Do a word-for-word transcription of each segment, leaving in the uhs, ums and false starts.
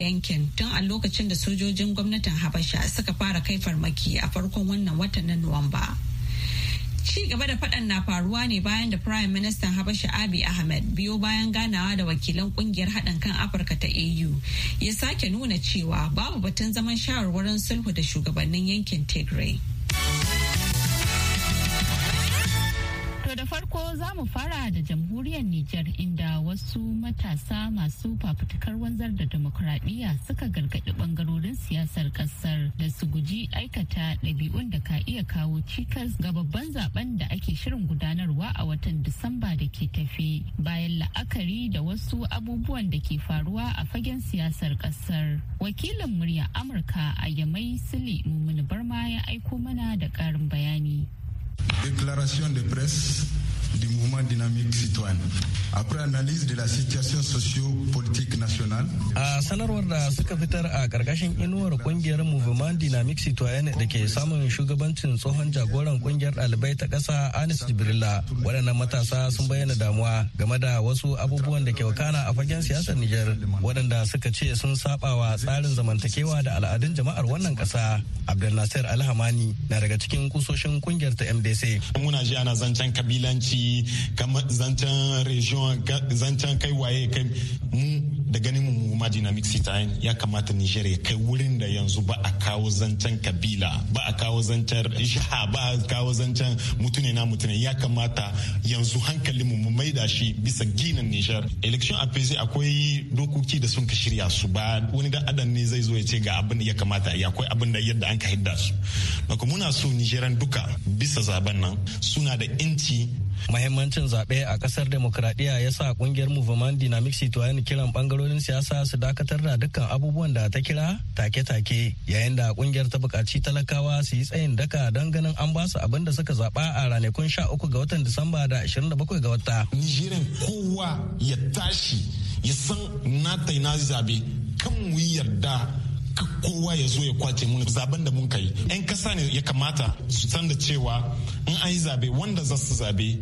yankin tun a lokacin da sojojin gwamnatin Habasha suka fara kai farmaki a farkon wannan watan na Nuwamba. Ci gaba da faɗan na faruwa ne bayan da Prime Minister Habasha Abiy Ahmed biyo bayan ganawa da wakilan kungiyar haɗin kan Afirka ta A U ya sake nuna cewa babu batun zaman shawarwarin sulhu da shugabannin yankin Tigray. To da farko za mu fara da jamhuriyar Nijar inda wasu matasa masu fafutukar wanzar da demokuraɗiyya suka gargaɗi ɓangarorin siyasar ƙasar da su guji aikata ɗabi'un da ka iya kawo cikas ga babban zaben da ake shirin gudanarwa a watan Disamba da ke tafe bayan la'akari da wasu abubuwan da ke faruwa a fagen siyasar ƙasar. Wakilin murya Amurka a Yamai Sule Mumuni Barma ya aiko mana da ƙarin bayani. Déclaration de presse du mouvement dynamique citoyen. Après analyse de la situation socio-politique nationale. A sanarwar da suka fitar a karkashin inuwar kungiyar Mouvement Dynamique Citoyen da ke samun shugabancin tsohon jagoran kungiyar ɗalibai ta ƙasa Anis Jibrilla, waɗannan matasa sun bayyana damuwa game da wasu abubuwan da ke wakana a fagen siyasar Nijar, waɗanda suka ce sun sabawa tsarin zamantakewa da al'adun jama'ar wannan ƙasa. Abdel Nasser Alhamani na daga cikin kusoshin kungiyar ta M D C. Muna ji ana zancen kabilanci, zancen region, zancen kai waye kai mu da ganin mu ma dynamic citoyen ya kamata Niger ya kai wurin da yanzu ba a kawo zancen kabila, ba a kawo zancen jiha, ba a kawo zancen mutune na mutune. Ya kamata yanzu hankalin mu mu maida shi bisa ginin Niger. Election a P C akwai dokoki da sun ka shirya su, ba wani dan adam ne zai zo ya ce ga abin da ya kamata ya akwai abin da yadda an ka hidda su. Baka muna so Nigerian duka bisa zaben nan suna da inci. Mahimmancin zaɓe a ƙasar demokradiyya ya sa ƙungiyar Movement Dynamic Citoyen kiran ɓangarorin siyasa su dakatar da dukkan abubuwan da ta kira take-take, yayin da ƙungiyar ta buƙaci talakawa su yi tsayin daka don ganin an ba su abin da suka zaɓa a ranakun sha uku ga watan Disamba da ashirin da bakwai ga wata. Nigerian kowa ya tashi ya san na ta na zabe kan mu yarda kowa ya zo ya kwace mun zaben da mun kai. Yan kasa ne ya kamata su san da cewa in an yi zabe wanda za su zabe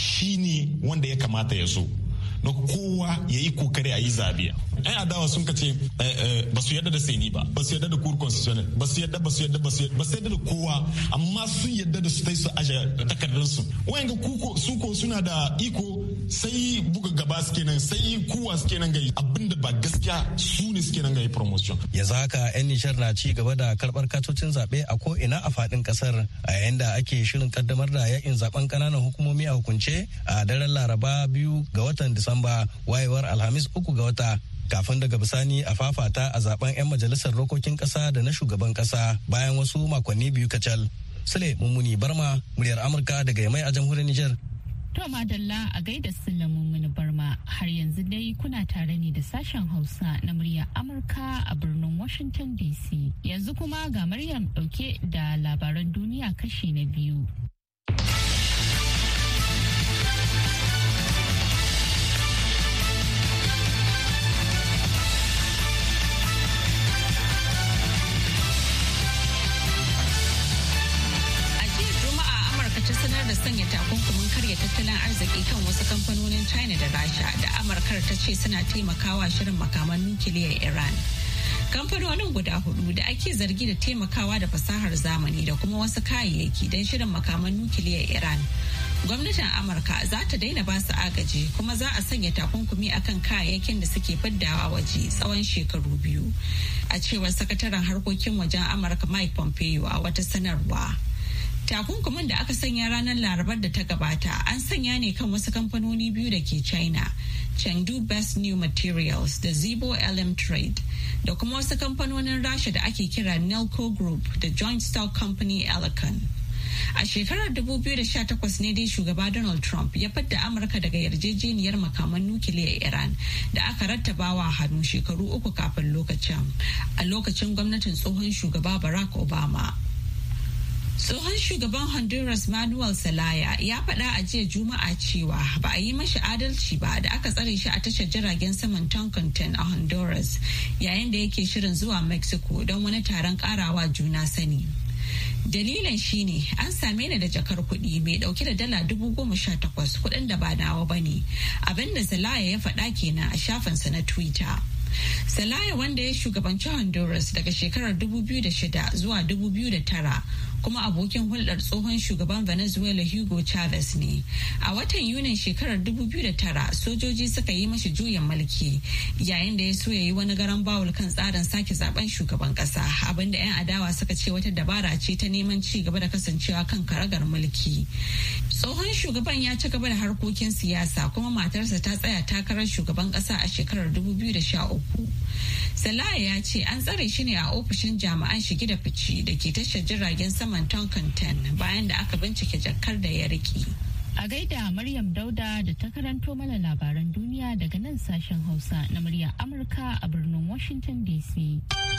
shine wanda ya kamata ya zo. Na kowa ya yi kokari a yi zabe. Yan adawa sun kace ba su yadda da seni ba, ba su yadda da cour constitutionnel, ba su yadda ba su yadda ba su yadda da kowa, amma sun yadda da su tai su aje takardar su. Wayan ga kuko su ko suna da iko sai buga gaba suke nan, sai kuwa suke nan gai abinda ba gaskiya su ne suke nan gai promotion. Yanzu haka yan Nijar na ci gaba da karbar katocin zabe a ko ina a fadin kasar, a yayin da ake shirin kaddamar da yakin zaben kananan hukumomi a hukunce a daren Laraba biyu ga watan Disamba, wayewar Alhamis uku ga wata. Kafin daga bisani a fafata a zaben 'yan majalisar dokokin kasa da na shugaban kasa bayan wasu makonni biyu kacal. Sule Mummuni Barma, muryar Amurka daga Yamai a jamhuriyar Nijar. To madalla a gaida Sule Mummuni Barma, har yanzu dai kuna tare ne da sashen Hausa na muryar Amurka a birnin Washington D C. Yanzu kuma ga Maryam dauke da labaran duniya kashi na biyu. ta sanar da sanya takunkumin karya tattalin arziki kan wasu kamfanonin China da Rasha da Amurkar ta ce suna taimakawa shirin makaman nukiliyar Iran. Kamfanonin guda hudu da ake zargi da taimakawa da fasahar zamani da kuma wasu kayayyaki don shirin makaman nukiliyar Iran. Gwamnatin Amurka za ta daina ba su agaji kuma za a sanya takunkumi akan kayayyakin da suke fiddawa waje tsawon shekaru biyu. A cewar sakataren harkokin wajen Amurka Mike Pompeo a wata sanarwa. Takunkumin da aka sanya ranar Larabar da ta gabata an sanya ne kan wasu kamfanoni biyu da ke China, Chengdu Best New Materials da Zibo L M Trade, da kuma wasu kamfanonin Rasha da ake kira Nelco Group da Joint Stock Company Elecon. A shekarar dubu biyu da sha takwas ne dai shugaba Donald Trump ya fadda Amurka daga yarjejeniyar makaman nukiliyar Iran da aka rattabawa hannu shekaru uku kafin lokacin, a lokacin gwamnatin tsohon shugaba Barack Obama. Tsohon shugaban Honduras Manuel Zelaya ya faɗa a jiya Juma'a cewa ba a yi mashi adalci ba da aka tsare shi a tashar jiragen saman Toncontin a Honduras yayin da yake shirin zuwa Mexico don wani taron ƙarawa juna sani. Dalilin shine an same ni da jakar kuɗi mai ɗauke da dala dubu goma sha takwas kuɗin da ba nawa ba ne, abinda Zelaya ya faɗa kenan a shafinsa na Twitter. Zelaya, wanda ya shugabanci Honduras daga shekarar dubu biyu da shida zuwa dubu biyu da tara, kuma abokin hulɗar tsohon shugaban Venezuela Hugo Chavez ne. A watan Yunin shekarar dubu biyu da tara, sojoji suka yi mashi juyin mulki yayin da ya so ya yi wani garan bawul kan tsarin sake zaben shugaban ƙasa, abinda 'yan adawa suka ce wata dabara ce ta neman ci gaba da kasancewa kan karagar mulki. Tsohon shugaban ya ci gaba da harkokin siyasa, kuma matarsa ta tsaya takarar shugaban ƙasa a shekarar dubu biyu da sha uku. Zelaya ya ce an tsare shi ne a ofishin jami'an shige da fice da ke tashar jiragen saman Tonkinton bayan da aka bincike jakar da ya riki. A gaida Maryam Dauda da ta karanto mana labaran duniya daga nan sashen Hausa na muryar Amurka a birnin Washington D C.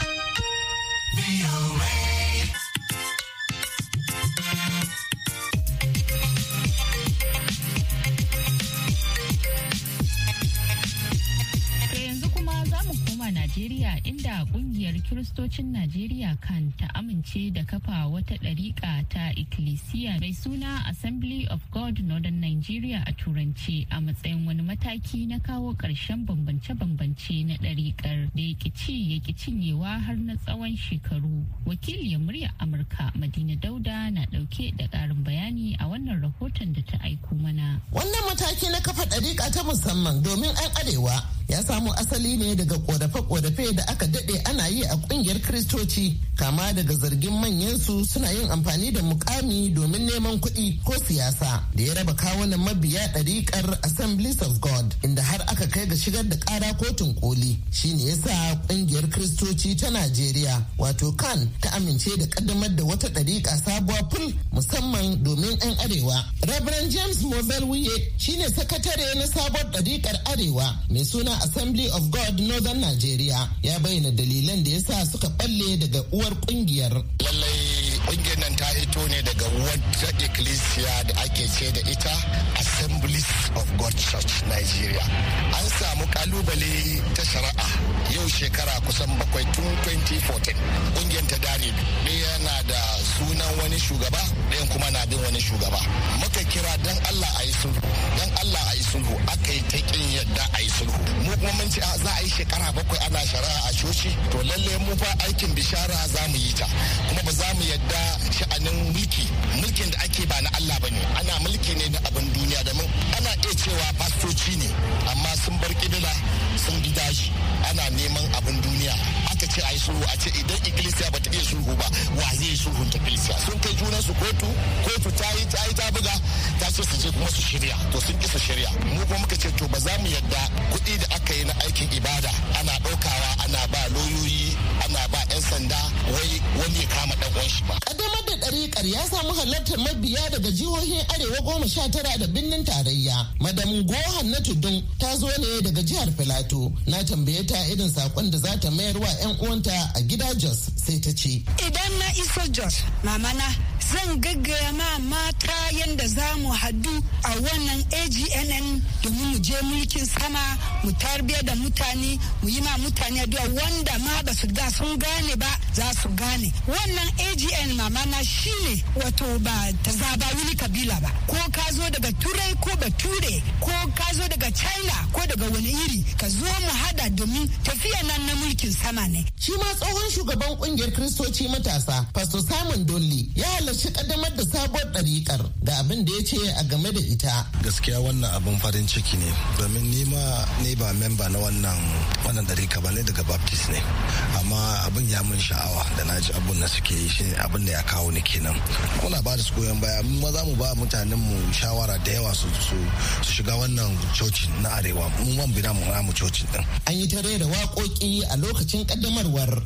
Najeriya, inda kungiyar Kiristocin Najeriya kan ta amince da kafa wata ɗariƙa ta ikkilisiya mai suna Assembly of God Northern Nigeria a Turance a matsayin wani mataki na kawo ƙarshen bambance-bambance na ɗariƙar da ya ci ya cinyewa har na tsawon shekaru. Wakiliyar muryar Amurka Madina Dauda na ɗauke da ƙarin bayani a wannan rahoton da ta aiko mana. Wannan mataki na kafa ɗariƙa ta musamman domin 'yan arewa ya samo asali ne daga korafe-korafe da aka dade ana yi a kungiyar Kiristoci, kama daga zargin manyansu suna yin amfani da mukami domin neman kuɗi ko siyasa, da ya raba kawunan mabiya ɗariƙar Assemblies of God, inda har aka kai ga shigar da ƙara kotun koli. Shine yasa kungiyar Kiristoci ta Najeriya wato kan ta amince da kaddamar da wata ɗariƙa sabuwa ful musamman domin 'yan arewa. Reverend James Mobile Wuye shine sakatare na sabon ɗariƙar arewa mai suna Assembly of God Northern Nigeria, ya bayyana dalilan da yasa suka balle daga uwar kungiyar. Lallai kungiyar nan ta hito ne daga wata ecclesia da ake ce da ita Assemblies of God Church Nigeria. An samu kalubale ta shari'a yau shekara kusan bakwai tun twenty fourteen. Kungiyar ta dare ɗaya na da sunan wani shugaba, ɗayan kuma na bin wani shugaba. Muka kira dan Allah a yi sulhu, dan Allah a yi sulhu, aka yi ta kin yadda a yi sulhu. Mu kuma mun ce za a yi shekara bakwai ana shari'a a coci, to lalle mu fa aikin bishara za mu yi ta, kuma ba za mu yadda sha'anin mulki mulkin da ake ba na Allah bane, ana mulki ne na abin duniya, da mun ana iya cewa fastoci ne amma sun bar kibila sun bi dashi, ana neman abin duniya. Aka ce a yi sulhu, a ce idan ikkilisiya ba ta iya sulhu ba wa zai yi sulhun ta ikkilisiya? Sun kai junan su kotu, kotu ta yi ta yi ta buga ta ce su je kuma su shirya, to sun ki su shirya. Mu kuma muka ce to ba za mu yadda kuɗi da aka yi na aikin ibada ana ɗaukawa ana ba lauyoyi ana ba 'yan sanda wai wani ya kama ɗan uwan shi ba. Kaddamar da ɗariƙar ya samu halartar mabiya daga jihohin arewa goma sha tara da birnin tarayya. Madam Gohan na Tudun ta zo ne daga jihar Filato. Na tambaye ta irin saƙon da za ta mayar wa 'yan uwanta a gida Jos, sai ta ce. Idan na iso Jos, mamana zan gaggaya ma mata yadda za mu hadu a wannan A G N N domin mu je mulkin sama, mu tarbiya da mutane, mu yi ma mutane addu'a wanda ma ba su ga sun gane ba za su gane. Wannan A G N mamana shine wato ba ta zaba wani kabila ba, ko ka zo daga turai ko bature, ko ka zo daga China ko daga wani iri, ka zo mu hada domin tafiya nan na mulkin sama ne. Shi ma tsohon shugaban kungiyar Kiristoci matasa Pastor Simon Dolly ya halarci kaddamar da sabuwar ɗariƙar, ga abin da ya ce a game da ita. Gaskiya wannan abin farin ciki ne, domin ni ma ne ba memba na wannan wannan ɗariƙa ba, ne daga Baptist ne, amma abin ya mun sha'awa da na ji abin da suke yi, shine abin da ya kawo ni kenan. Muna ba da su goyon baya, mu ma za mu ba mutanen mu shawara da yawa su su shiga wannan cocin na arewa, mu man bina mu mu cocin din. An yi ta rera waƙoƙi a lokacin kaddamarwar.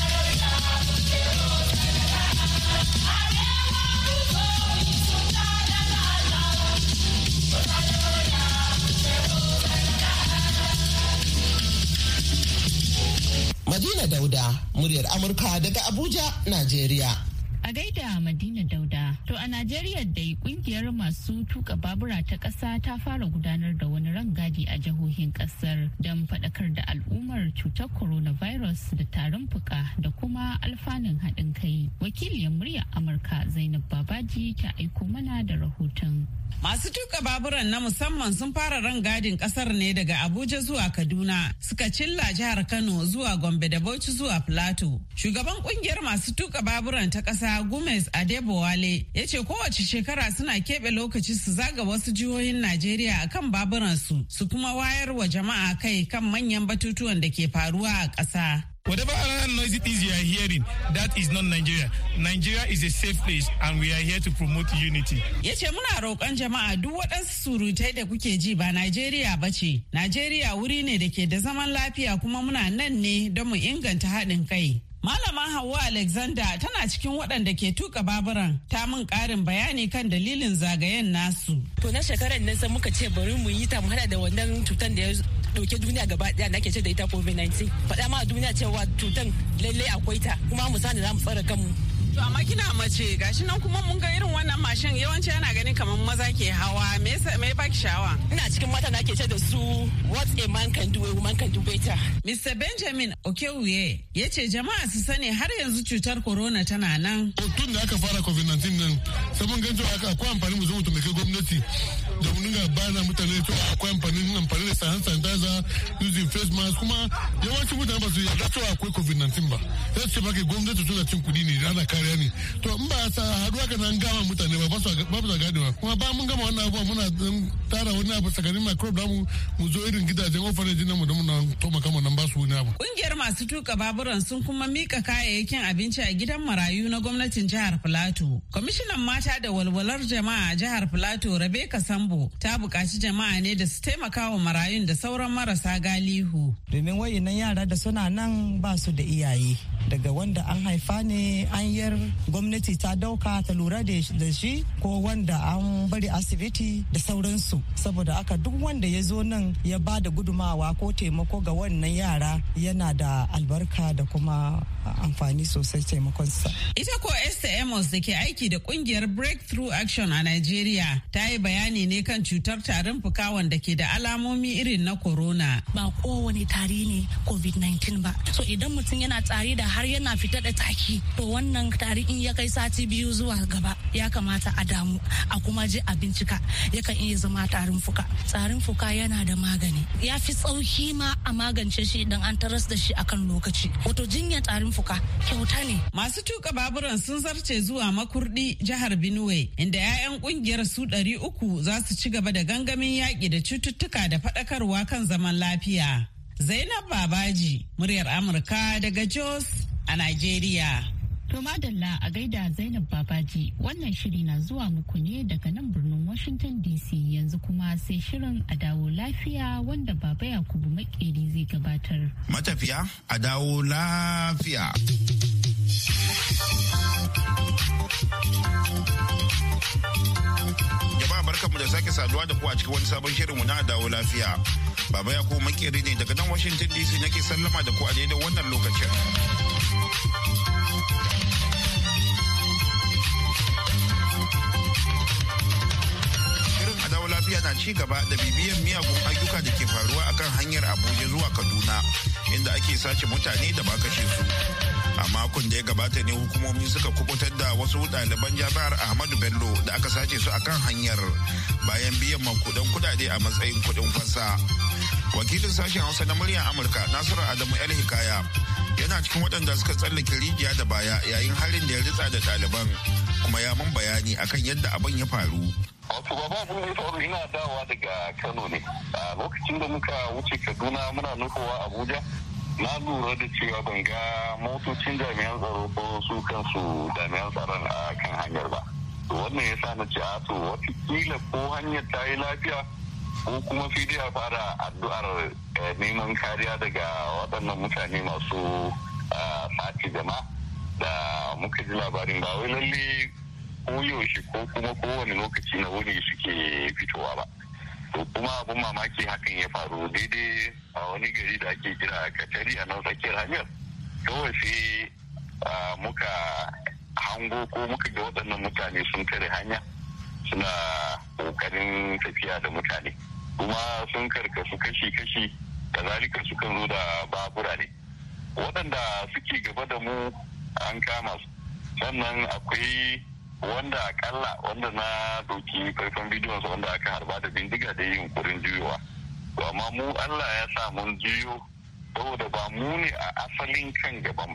Madina Dauda, muryar Amurka daga Abuja, Najeriya. A gaida Madina Dauda. To a Najeriya dai kungiyar masu tuka babura ta ƙasa ta fara gudanar da wani rangadi a jihohin ƙasar don faɗakar da al'ummar cutar coronavirus da tarin fuka da kuma alfanun haɗin kai. Wakiliyar muryar Amurka Zainab Babaji ta aiko mana da rahoton. Masu tuka baburan na musamman sun fara rangadin kasar ne daga Abuja zuwa Kaduna, suka cilla jihar Kano zuwa Gombe da Bauchi zuwa Plateau. Shugaban kungiyar masu tuka baburan ta kasa Gumes Adebowale ya ce kowace shekara suna keɓe lokaci su zaga wasu jihohin Najeriya akan baburansu su kuma wayar wa jama'a kai kan manyan batutuwan da ke faruwa a ƙasa. Whatever other noisy things you are hearing, that is not Nigeria. Nigeria is a safe place and we are here to promote unity. Ya ce muna roƙon jama'a duk waɗansu surutai da kuke ji ba Najeriya ba ce. Najeriya wuri ne da ke da zaman lafiya kuma muna nan ne don mu inganta haɗin kai. Malama Hauwa Alexander tana cikin waɗanda ke tuka baburan ta min ƙarin bayani kan dalilin zagayen nasu. To na shekarar nan sai muka ce bari mu yi ta mu hada da wannan cutar da ya dauke duniya gaba daya da ake ce da ita covid nineteen. Faɗa ma duniya cewa cutar lallai akwai ta kuma mu sani za mu tsare kanmu. To amma kina mace gashi nan kuma mun ga irin wannan mashin yawanci yana ganin kamar maza ke hawa me yasa me baki shawa? Ina cikin mata da ake ce da su what a man can do a woman can do better. Mister Benjamin Okewuye ya ce jama'a su sani har yanzu cutar corona tana nan. Tun da aka fara covid nineteen nan sai mun ganci aka akwai amfani mu zo mu taimake gwamnati da mu dinga bayana mutane cewa akwai amfani amfani da hand sanitizer using face mask kuma yawancin mutane ba su yarda cewa akwai covid nineteen ba. Sai ce ba ke gwamnati tana cin kuɗi ne ana kare ne to in ba sa haduwa kan an gama mutane ba ba su ba su gadewa kuma ba mun gama wannan abuwa muna tara wani abu tsakanin microbe da mu mu zo irin gidajen orphanage namu da muna taimaka mu nan ba su wani abu. Kungiyar masu tuka baburan sun kuma mika kayayyakin abinci a gidan marayu na gwamnatin jihar Plateau. Kwamishinan mata da walwalar jama'a a jihar Plateau Rebecca Sambo ta buƙaci jama'a ne da su taimaka wa marayun da sauran marasa galihu. Domin wayannan yara da suna nan ba su da iyaye daga wanda an haifa ne an yar gwamnati ta dauka ta lura da shi ko wanda an bari asibiti da sauransu saboda aka duk wanda ya zo nan ya ba da gudumawa ko taimako ga wannan yara yana da albarka da kuma amfani sosai taimakonsa. Ita ko Esther Amos da ke aiki da kungiyar Breakthrough Action a Nigeria ta yi bayani ne kan cutar tarin fuka wanda ke da alamomi irin na corona. Ba kowane tari ne covid nineteen ba. So idan mutum yana tari da har yana fita da taki to wannan tari in ya kai sati biyu zuwa gaba ya kamata a damu a kuma je a bincika yakan iya zama tarin fuka. Tarin fuka yana da magani. Ya fi tsauki ma a magance shi idan an taras da shi akan lokaci. Wato jinyar tarin fuka kyauta ne. Masu tuka baburan sun zarce zuwa Makurdi jihar Benue inda 'ya'yan kungiyar su ɗari uku za su ci gaba da gangamin yaƙi da cututtuka da faɗakarwa kan zaman lafiya. Zainab Babaji, muryar Amurka daga Jos a Najeriya. To madalla a gaida Zainab Babaji, wannan shiri na zuwa muku ne daga nan birnin Washington D C yanzu kuma sai shirin a dawo lafiya wanda Baba Yakubu Makeri zai gabatar. Matafiya a dawo lafiya. Jama'a barkanmu da sake saduwa da ku a cikin wani sabon shirinmu na dawo lafiya. Baba Yakubu Makeri ne daga nan Washington D C nake sallama da ku a daidai wannan lokacin. Lafiya na ci gaba da bibiyan miyagun ayyuka da ke faruwa akan hanyar Abuja zuwa Kaduna inda ake sace mutane da ba kashe su. A makon da ya gabata ne hukumomi suka kubutar da wasu ɗaliban jami'ar Ahmadu Bello da aka sace su akan hanyar bayan biyan mankudan kudade a matsayin kudin fansa. Wakilin sashen Hausa na muryar Amurka Nasiru Adamu El Hikaya yana cikin waɗanda suka tsallake rijiya da baya yayin harin da ya ritsa da ɗaliban kuma ya mun bayani akan yadda abin ya faru. Wato baba abin da ya faru ina dawowa daga Kano ne. A lokacin da muka wuce Kaduna muna nufowa Abuja na lura da cewa ban ga motocin jami'an tsaro ko su kansu jami'an tsaron a kan hanyar ba. To wannan ya sa na ce a to watakila ko hanyar ta yi lafiya ko kuma sai dai a fara addu'ar neman kariya daga waɗannan mutane masu sace jama'a da muka ji labarin ba wai lalle ko yaushe ko kuma kowane lokaci na wuni suke fitowa ba. To kuma abin mamaki hakan ya faru daidai a wani gari da ake kira Katari a nan tsakiyar hanyar. Kawai sai muka hango ko muka ga waɗannan mutane sun tare hanya suna ƙoƙarin tafiya da mutane. Kuma sun karkasu kashi-kashi kazalika sukan zo da babura ne. Waɗanda suke gaba da mu an kama su. Sannan akwai wanda akalla wanda na doki faifan bidiyon sa wanda aka harba da bindiga da yin kurin juyowa. To amma mu Allah ya sa mun juyo saboda ba mu ne a asalin kan gaban